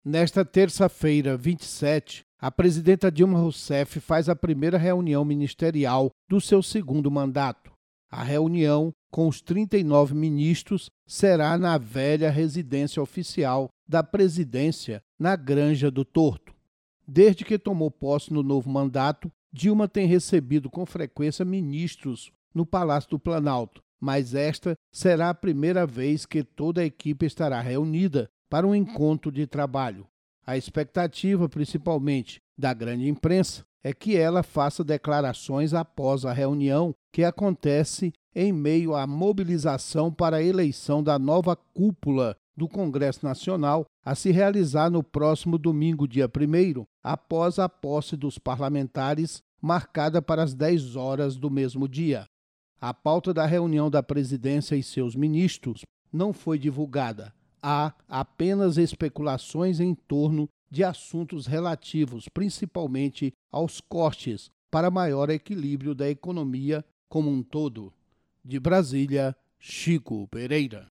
Nesta terça-feira, 27, a presidenta Dilma Rousseff faz a primeira reunião ministerial do seu segundo mandato. A reunião, com os 39 ministros, será na velha residência oficial da presidência, na Granja do Torto. Desde que tomou posse no novo mandato, Dilma tem recebido com frequência ministros no Palácio do Planalto, mas esta será a primeira vez que toda a equipe estará reunida para um encontro de trabalho. A expectativa, principalmente da grande imprensa, é que ela faça declarações após a reunião, que acontece em meio à mobilização para a eleição da nova cúpula do Congresso Nacional, a se realizar no próximo domingo, dia 1º, após a posse dos parlamentares, marcada para as 10 horas do mesmo dia. A pauta da reunião da presidência e seus ministros não foi divulgada. Há apenas especulações em torno de assuntos relativos, principalmente aos cortes, para maior equilíbrio da economia como um todo. De Brasília, Chico Pereira.